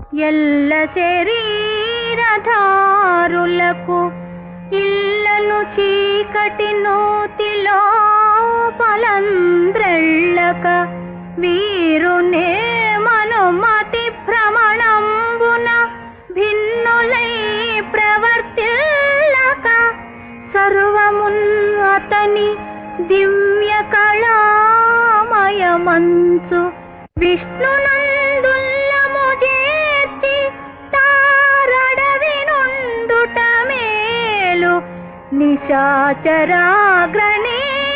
ఎల్ల శరీరధారులకు ఇళ్ళను చీకటి నూతిలో పలంద్రెళ్ళక వీరునే మనుమతి భ్రమణంబున భిన్నులై ప్రవర్తిల్లక సర్వమున్ అతని దివ్య కళామయమంచు విష్ణునందుల్లము చేర్చి తారడవి నుండుట మేలు నిశాచరాగ్రణి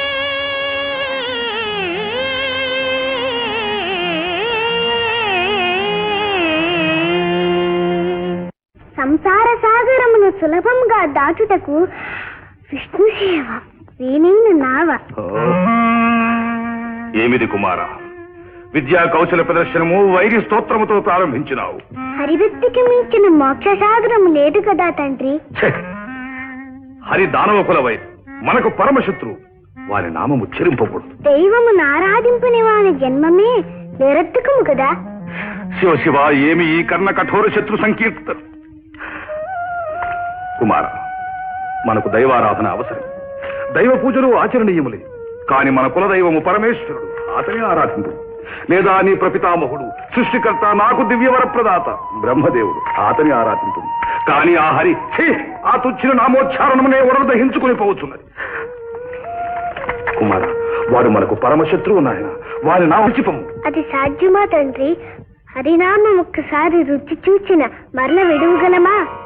సంసార సాగరమును సులభంగా దాటుటకు విష్ణు సేవ వీణైన నావ. ఏమిది కుమార, విద్యా కౌశల ప్రదర్శనము వైరి స్తోత్రముతో ప్రారంభించినావు. హరిభక్తికి మించిన మోక్ష సాగరము లేదు కదా తండ్రి. హరి దానవ కుల వైరి, మనకు పరమశత్రువు. వారి నామము చెరింపకూడదు. దైవమును ఆరాధింపని వాని జన్మమే నిరర్థకము కదా. శివ శివ, ఏమి ఈ కర్ణ కఠోర శత్రు సంకీర్త. కుమార, మనకు దైవారాధన అవసరం. దైవ పూజలు ఆచరణీయములే. కాని మన కులదైవము పరమేశ్వరుడు, అతనే ఆరాధించు. లేదా నీ ప్రపితామహుడు సృష్టికర్త, నాకు దివ్యవర ప్రదాత బ్రహ్మదేవుడు, అతని ఆరాధించు. కాని ఆ హరి ఆ తుచ్చిన నామోచ్చారణమునే ఉడలు దహించుకుని పోవచ్చున్నది. కుమార, వాడు మనకు పరమశత్రువు నాయన. వారి నా ఉచిపము. అది సాధ్యమా తండ్రి? హరినామం ఒక్కసారి రుచి చూచిన మరల విడువగలమా?